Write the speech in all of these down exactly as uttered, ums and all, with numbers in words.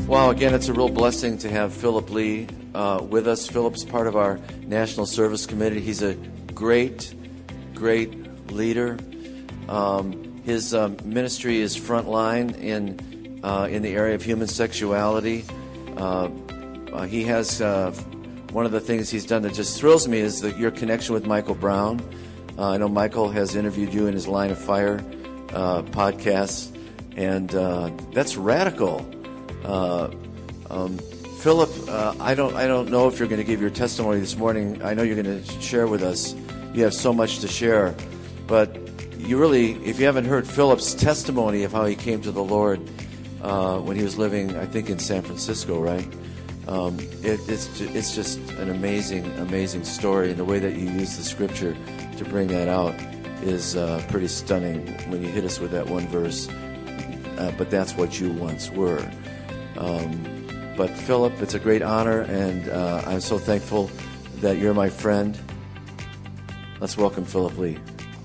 Wow, again, it's a real blessing to have Philip Lee uh, with us. Philip's part of our National Service Committee. He's a great, great leader. Um, his um, ministry is frontline in uh, in the area of human sexuality. Uh, uh, he has uh, one of the things he's done that just thrills me is that your connection with Michael Brown. Uh, I know Michael has interviewed you in his Line of Fire uh, podcast, and uh, that's radical. Uh, um, Philip, uh, I don't, I don't know if you're going to give your testimony this morning. I know you're going to share with us. You have so much to share, but you really, if you haven't heard Philip's testimony of how he came to the Lord uh, when he was living, I think, in San Francisco, right? Um, it, it's, it's just an amazing, amazing story, and the way that you use the Scripture to bring that out is uh, pretty stunning. When you hit us with that one verse, uh, but that's what you once were. Um, but Philip, it's a great honor, and uh, I'm so thankful that you're my friend. Let's welcome Philip Lee.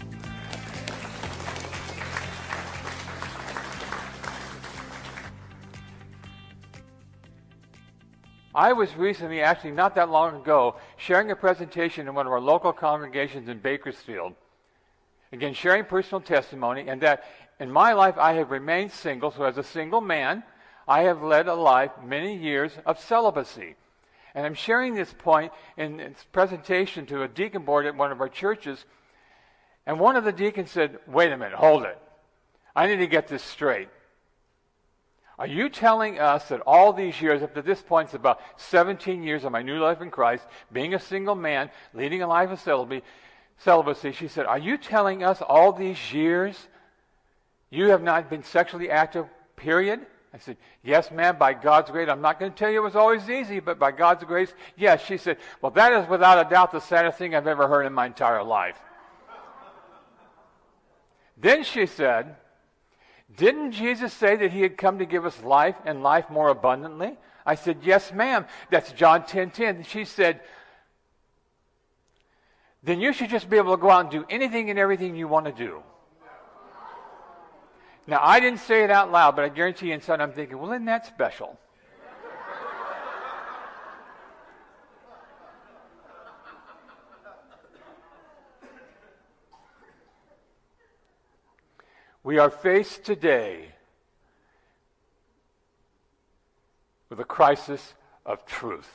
I was recently, actually not that long ago, sharing a presentation in one of our local congregations in Bakersfield. Again, sharing personal testimony, and that in my life I have remained single, so as a single man, I have led a life, many years of celibacy. And I'm sharing this point in this presentation to a deacon board at one of our churches. And one of the deacons said, wait a minute, hold it. I need to get this straight. Are you telling us that all these years, up to this point, it's about seventeen years of my new life in Christ, being a single man, leading a life of celibacy, celibacy, she said, are you telling us all these years you have not been sexually active, period? I said, yes, ma'am, by God's grace. I'm not going to tell you it was always easy, but by God's grace, yes. She said, well, that is without a doubt the saddest thing I've ever heard in my entire life. Then she said, didn't Jesus say that he had come to give us life and life more abundantly? I said, yes, ma'am. That's John ten ten. And she said, then you should just be able to go out and do anything and everything you want to do. Now, I didn't say it out loud, but I guarantee you inside I'm thinking, well, isn't that special? We are faced today with a crisis of truth.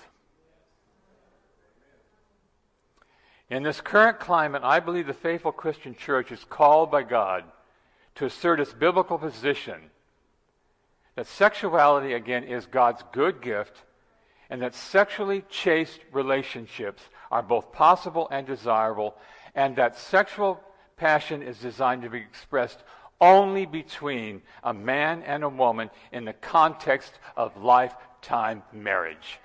In this current climate, I believe the faithful Christian church is called by God to assert its biblical position that sexuality, again, is God's good gift, and that sexually chaste relationships are both possible and desirable, and that sexual passion is designed to be expressed only between a man and a woman in the context of lifetime marriage.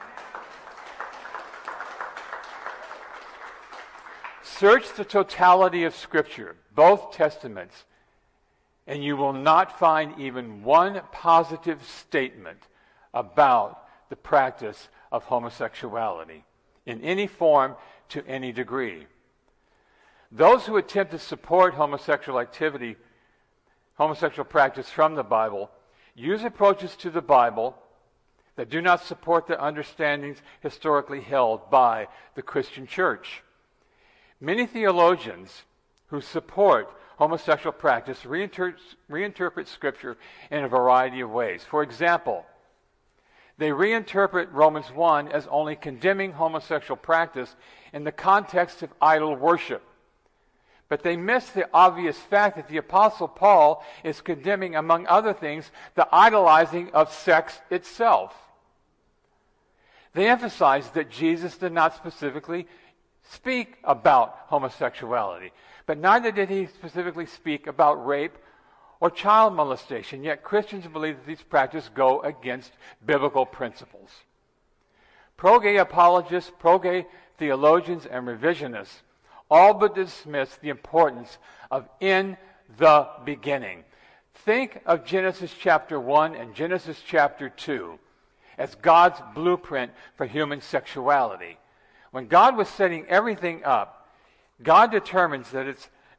Search the totality of Scripture, both Testaments, and you will not find even one positive statement about the practice of homosexuality in any form to any degree. Those who attempt to support homosexual activity, homosexual practice from the Bible, use approaches to the Bible that do not support the understandings historically held by the Christian church. Many theologians who support homosexual practice reinter- reinterpret Scripture in a variety of ways. For example, they reinterpret Romans one as only condemning homosexual practice in the context of idol worship. But they miss the obvious fact that the Apostle Paul is condemning, among other things, the idolizing of sex itself. They emphasize that Jesus did not specifically speak about homosexuality, but neither did he specifically speak about rape or child molestation. Yet Christians believe that these practices go against biblical principles. Pro-gay apologists, pro-gay theologians, and revisionists all but dismiss the importance of in the beginning. Think of Genesis chapter one and Genesis chapter two as God's blueprint for human sexuality. When God was setting everything up, God determines that it's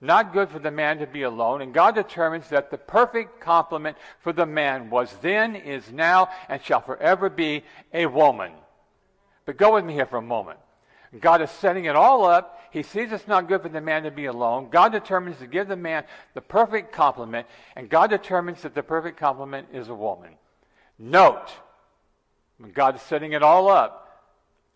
not good for the man to be alone, and God determines that the perfect complement for the man was then, is now, and shall forever be a woman. But go with me here for a moment. God is setting it all up. He sees it's not good for the man to be alone. God determines to give the man the perfect complement, and God determines that the perfect complement is a woman. Note, when God is setting it all up,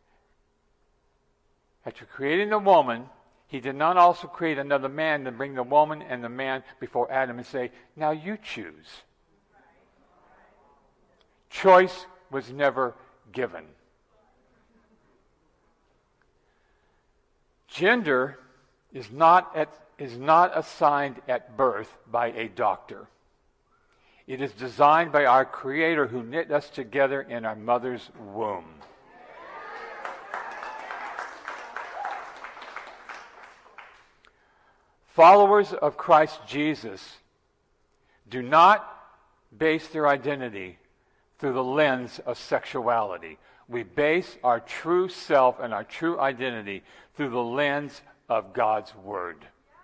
after creating the woman, he did not also create another man to bring the woman and the man before Adam and say, now you choose. Choice was never given. Gender is not, at, is not assigned at birth by a doctor. It is designed by our Creator who knit us together in our mother's womb. Followers of Christ Jesus do not base their identity through the lens of sexuality. We base our true self and our true identity through the lens of God's Word.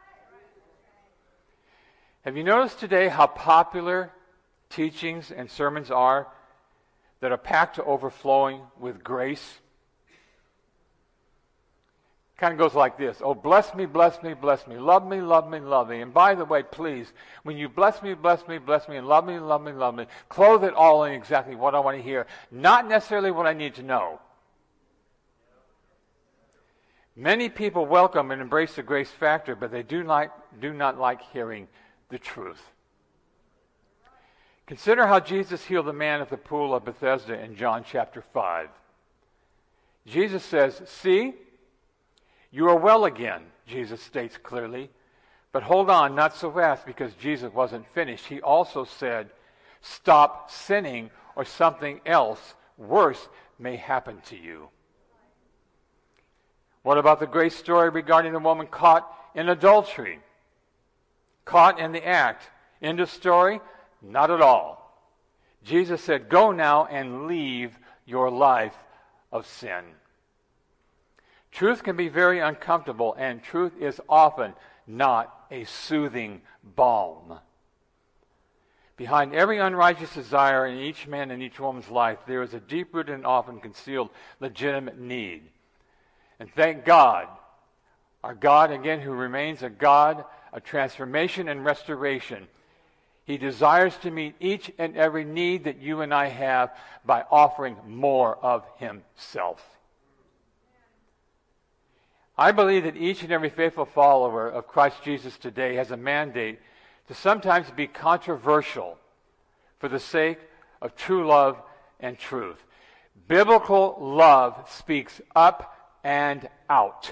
Have you noticed today how popular teachings and sermons are that are packed to overflowing with grace? Kind of goes like this. Oh, bless me, bless me, bless me. Love me, love me, love me. And by the way, please, when you bless me, bless me, bless me, and love me, love me, love me, clothe it all in exactly what I want to hear, not necessarily what I need to know. Many people welcome and embrace the grace factor, but they do not, do not like hearing the truth. Consider how Jesus healed the man at the pool of Bethesda in John chapter five. Jesus says, see, you are well again, Jesus states clearly. But hold on, not so fast, because Jesus wasn't finished. He also said, stop sinning or something else worse may happen to you. What about the great story regarding the woman caught in adultery? Caught in the act. End of story? Not at all. Jesus said, go now and leave your life of sin. Truth can be very uncomfortable, and truth is often not a soothing balm. Behind every unrighteous desire in each man and each woman's life, there is a deep-rooted and often concealed legitimate need. And thank God, our God, again, who remains a God of transformation and restoration, He desires to meet each and every need that you and I have by offering more of Himself. I believe that each and every faithful follower of Christ Jesus today has a mandate to sometimes be controversial for the sake of true love and truth. Biblical love speaks up and out.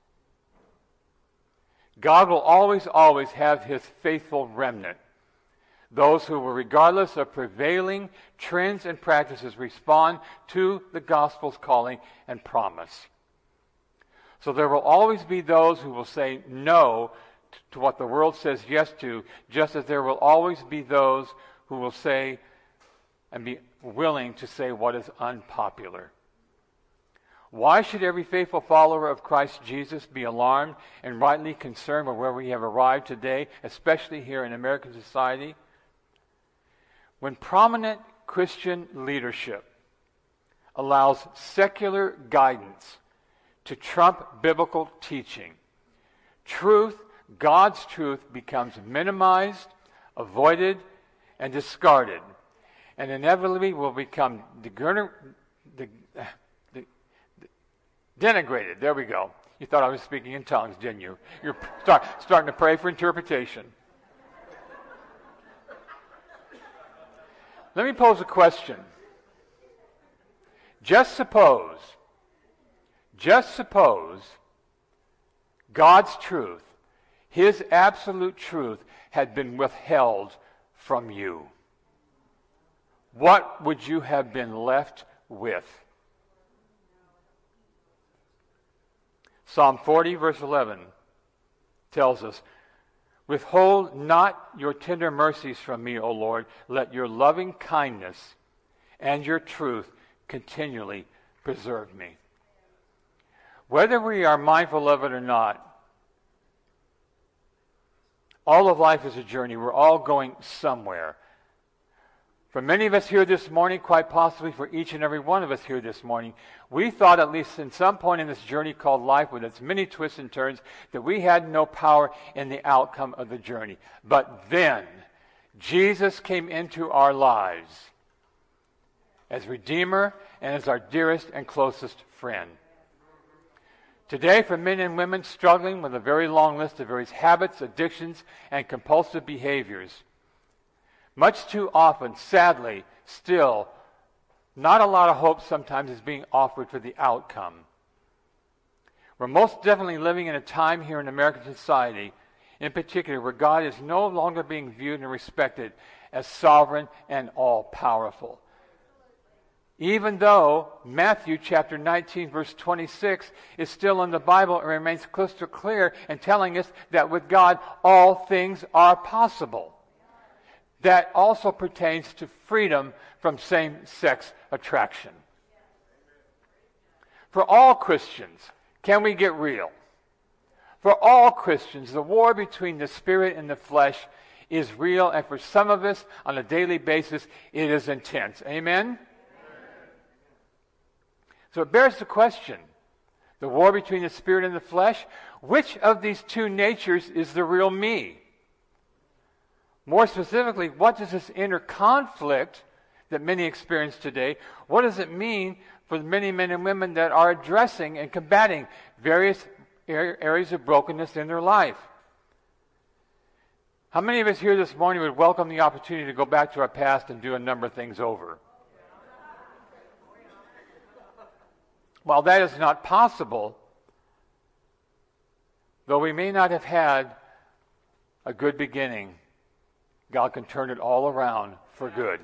God will always, always have His faithful remnant. Those who will, regardless of prevailing trends and practices, respond to the gospel's calling and promise. So there will always be those who will say no to what the world says yes to, just as there will always be those who will say and be willing to say what is unpopular. Why should every faithful follower of Christ Jesus be alarmed and rightly concerned with where we have arrived today, especially here in American society? When prominent Christian leadership allows secular guidance to trump biblical teaching, truth, God's truth, becomes minimized, avoided, and discarded, and inevitably will become degener- de- de- de- denigrated. There we go. You thought I was speaking in tongues, didn't you? You're start, starting to pray for interpretation. Let me pose a question. Just suppose, just suppose God's truth, His absolute truth, had been withheld from you. What would you have been left with? Psalm forty, verse eleven tells us, withhold not your tender mercies from me, O Lord. Let your loving kindness and your truth continually preserve me. Whether we are mindful of it or not, All of life is a journey. We're all going somewhere. For many of us here this morning, quite possibly for each and every one of us here this morning, we thought at least in some point in this journey called life, with its many twists and turns, that we had no power in the outcome of the journey. But then, Jesus came into our lives as Redeemer and as our dearest and closest friend. Today, for men and women struggling with a very long list of various habits, addictions, and compulsive behaviors, much too often, sadly, still, not a lot of hope sometimes is being offered for the outcome. We're most definitely living in a time here in American society, in particular, where God is no longer being viewed and respected as sovereign and all-powerful. Even though Matthew chapter nineteen, verse twenty-six is still in the Bible and remains crystal clear in telling us that with God all things are possible. That also pertains to freedom from same-sex attraction. For all Christians, can we get real? For all Christians, the war between the spirit and the flesh is real, and for some of us, on a daily basis, it is intense. Amen? So it bears the question, the war between the spirit and the flesh, which of these two natures is the real me? More specifically, what does this inner conflict that many experience today, what does it mean for the many men and women that are addressing and combating various areas of brokenness in their life? How many of us here this morning would welcome the opportunity to go back to our past and do a number of things over? While that is not possible, though we may not have had a good beginning, God can turn it all around for good.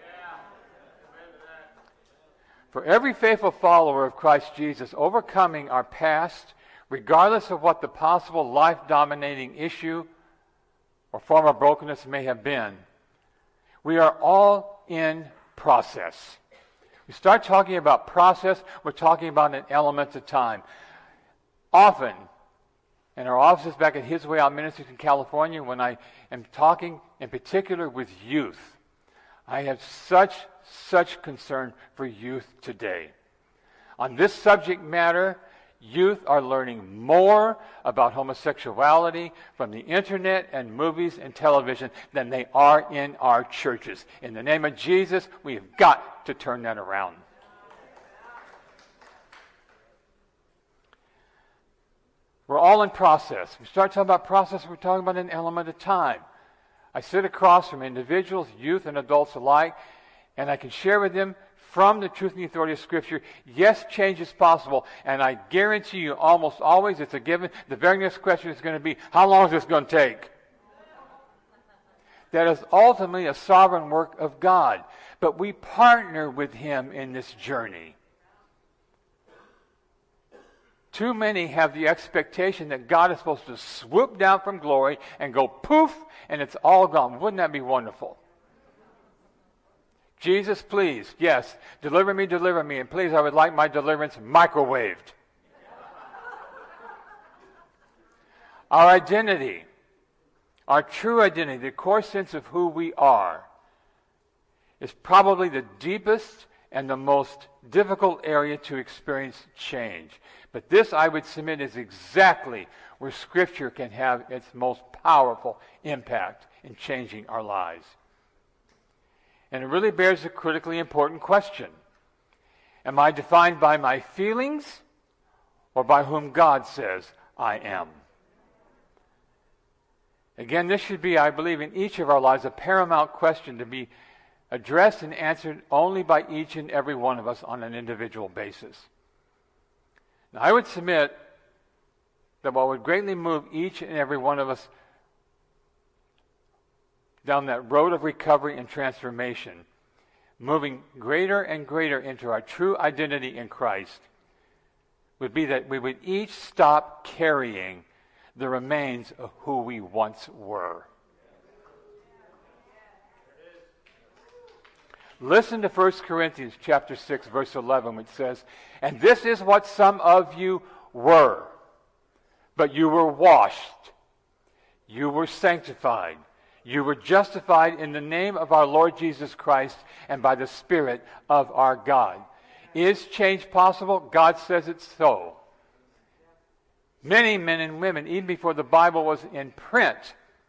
For every faithful follower of Christ Jesus, overcoming our past, regardless of what the possible life-dominating issue or form of brokenness may have been, we are all in process. We start talking about process, we're talking about an element of time. Often, in our offices back at His Way Out Ministries in California, when I am talking in particular with youth, I have such, such concern for youth today. On this subject matter, youth are learning more about homosexuality from the internet and movies and television than they are in our churches. In the name of Jesus, we have got to turn that around. We're all in process. We start talking about process, we're talking about an element of time. I sit across from individuals, youth and adults alike, and I can share with them from the truth and the authority of Scripture, yes, change is possible, and I guarantee you almost always it's a given. The very next question is going to be, how long is this going to take? That is ultimately a sovereign work of God, but we partner with Him in this journey. Too many have the expectation that God is supposed to swoop down from glory and go poof, and it's all gone. Wouldn't that be wonderful? Jesus, please, yes, deliver me, deliver me, and please, I would like my deliverance microwaved. Our identity, our true identity, the core sense of who we are, is probably the deepest and the most difficult area to experience change. But this, I would submit, is exactly where Scripture can have its most powerful impact in changing our lives. And it really bears a critically important question. Am I defined by my feelings or by whom God says I am? Again, this should be, I believe, in each of our lives, a paramount question to be addressed and answered only by each and every one of us on an individual basis. Now, I would submit that what would greatly move each and every one of us down that road of recovery and transformation, moving greater and greater into our true identity in Christ, would be that we would each stop carrying the remains of who we once were. Listen to First Corinthians chapter six, verse eleven, which says, "And this is what some of you were, but you were washed, You were sanctified. You were justified in the name of our Lord Jesus Christ and by the Spirit of our God. Is change possible? God says it's so. Many men and women, even before the Bible was in print.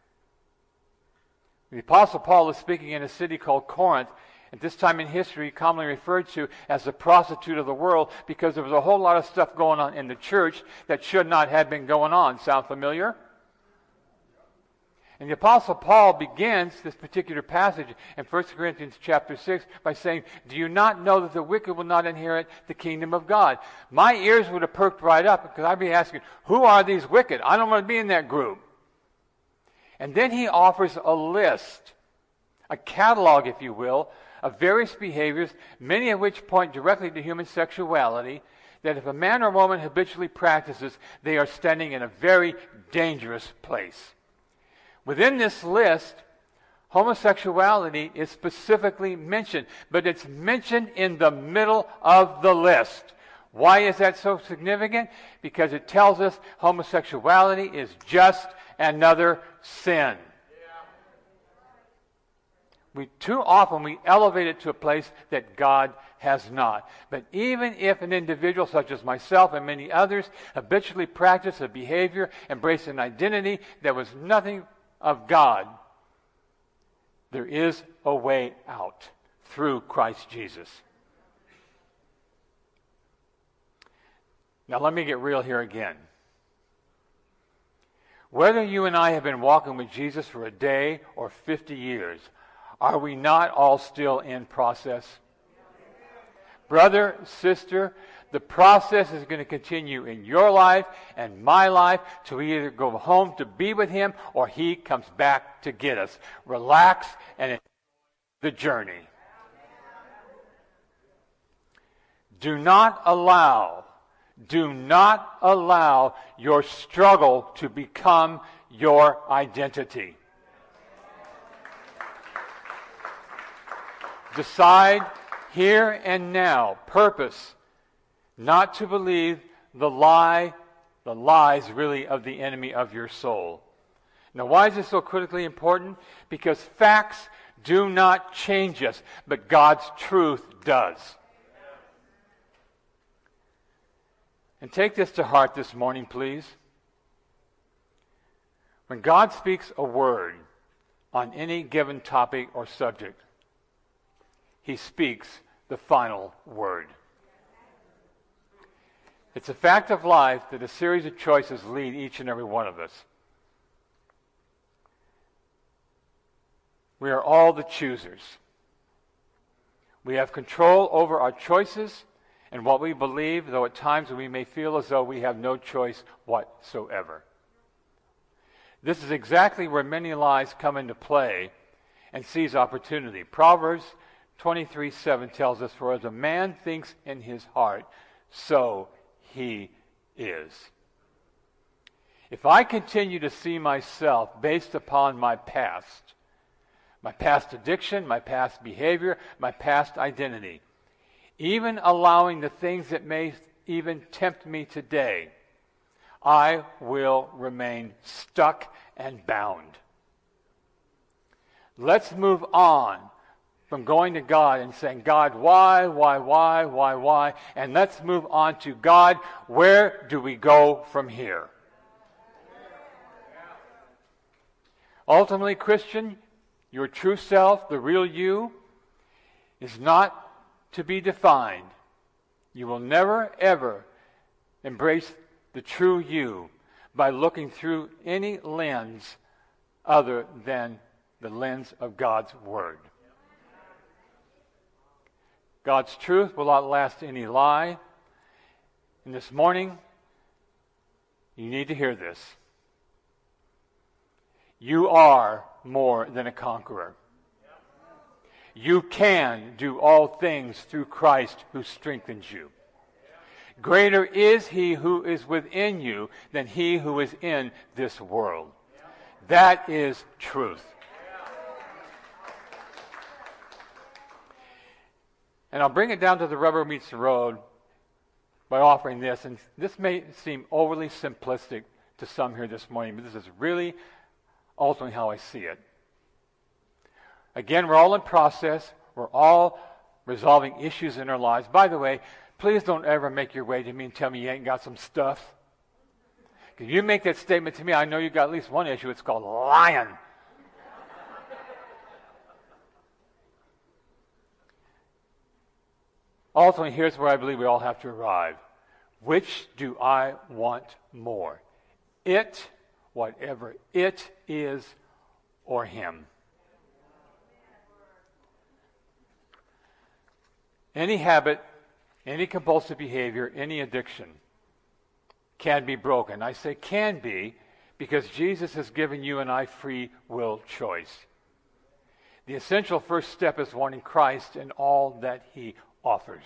The Apostle Paul is speaking in a city called Corinth, at this time in history commonly referred to as the prostitute of the world, because there was a whole lot of stuff going on in the church that should not have been going on. Sound familiar? And the Apostle Paul begins this particular passage in First Corinthians chapter six by saying, do you not know that the wicked will not inherit the kingdom of God? My ears would have perked right up, because I'd be asking, who are these wicked? I don't want to be in that group. And then he offers a list, a catalog, if you will, of various behaviors, many of which point directly to human sexuality, that if a man or woman habitually practices, they are standing in a very dangerous place. Within this list, homosexuality is specifically mentioned, but it's mentioned in the middle of the list. Why is that so significant? Because it tells us homosexuality is just another sin. We too often we elevate it to a place that God has not. But even if an individual such as myself and many others habitually practice a behavior, embrace an identity that was nothing of God, there is a way out through Christ Jesus. Now let me get real here again. Whether you and I have been walking with Jesus for a day or fifty years, are we not all still in process? Brother, sister, the process is going to continue in your life and my life till we either go home to be with Him or He comes back to get us. Relax and enjoy the journey. Do not allow, do not allow your struggle to become your identity. Decide here and now, purpose, not to believe the lie, the lies really of the enemy of your soul. Now, why is this so critically important? Because facts do not change us, but God's truth does. And take this to heart this morning, please. When God speaks a word on any given topic or subject, He speaks the final word. It's a fact of life that a series of choices lead each and every one of us. We are all the choosers. We have control over our choices and what we believe, though at times we may feel as though we have no choice whatsoever. This is exactly where many lies come into play and seize opportunity. Proverbs twenty-three seven tells us, for as a man thinks in his heart, so he is. If I continue to see myself based upon my past, my past addiction, my past behavior, my past identity, even allowing the things that may even tempt me today, I will remain stuck and bound. Let's move on from going to God and saying, God, why, why, why, why, why? And let's move on to God, where do we go from here? Ultimately, Christian, your true self, the real you, is not to be defined. You will never, ever embrace the true you by looking through any lens other than the lens of God's Word. God's truth will outlast any lie. And this morning, you need to hear this. You are more than a conqueror. You can do all things through Christ who strengthens you. Greater is He who is within you than he who is in this world. That is truth. And I'll bring it down to the rubber meets the road by offering this. And this may seem overly simplistic to some here this morning, but this is really ultimately how I see it. Again, we're all in process. We're all resolving issues in our lives. By the way, please don't ever make your way to me and tell me you ain't got some stuff. If you make that statement to me, I know you got at least one issue. It's called lying. Ultimately, here's where I believe we all have to arrive. Which do I want more? It, whatever it is, or him? Any habit, any compulsive behavior, any addiction can be broken. I say can be because Jesus has given you and I free will choice. The essential first step is wanting Christ and all that he offers.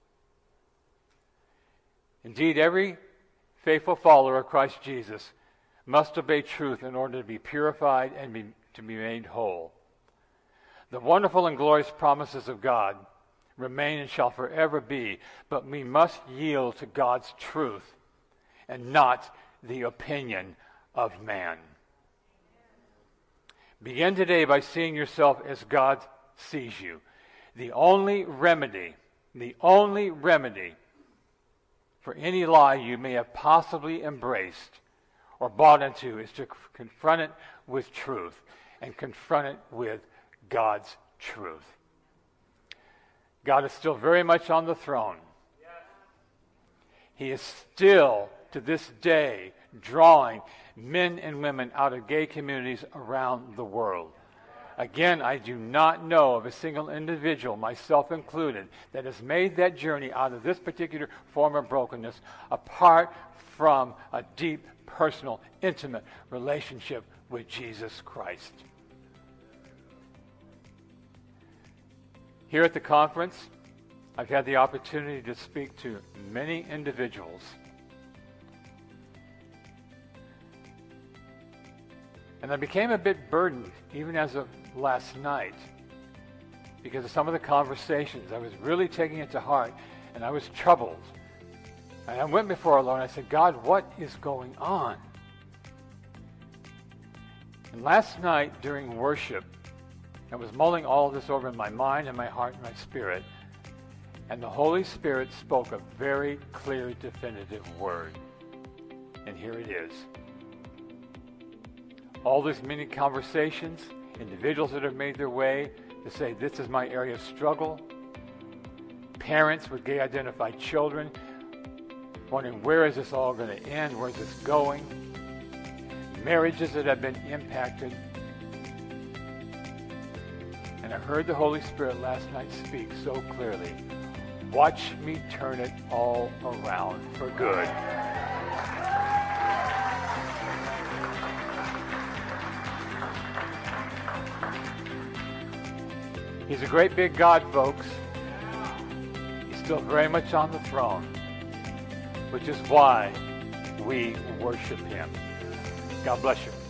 Indeed, every faithful follower of Christ Jesus must obey truth in order to be purified and be, to be made whole. The wonderful and glorious promises of God remain and shall forever be, but we must yield to God's truth and not the opinion of man. Begin today by seeing yourself as God sees you. The only remedy, the only remedy for any lie you may have possibly embraced or bought into is to confront it with truth and confront it with God's truth. God is still very much on the throne. He is still, to this day, drawing men and women out of gay communities around the world. Again, I do not know of a single individual, myself included, that has made that journey out of this particular form of brokenness apart from a deep, personal, intimate relationship with Jesus Christ. Here at the conference, I've had the opportunity to speak to many individuals. And I became a bit burdened, even as of last night, because of some of the conversations. I was really taking it to heart, and I was troubled. And I went before our Lord, and I said, God, what is going on? And last night, during worship, I was mulling all of this over in my mind and my heart and my spirit, and the Holy Spirit spoke a very clear, definitive word. And here it is. All these many conversations, individuals that have made their way to say, this is my area of struggle. Parents with gay-identified children wondering, where is this all going to end? Where is this going? Marriages that have been impacted. And I heard the Holy Spirit last night speak so clearly. Watch me turn it all around for good. He's a great big God, folks. He's still very much on the throne, which is why we worship him. God bless you.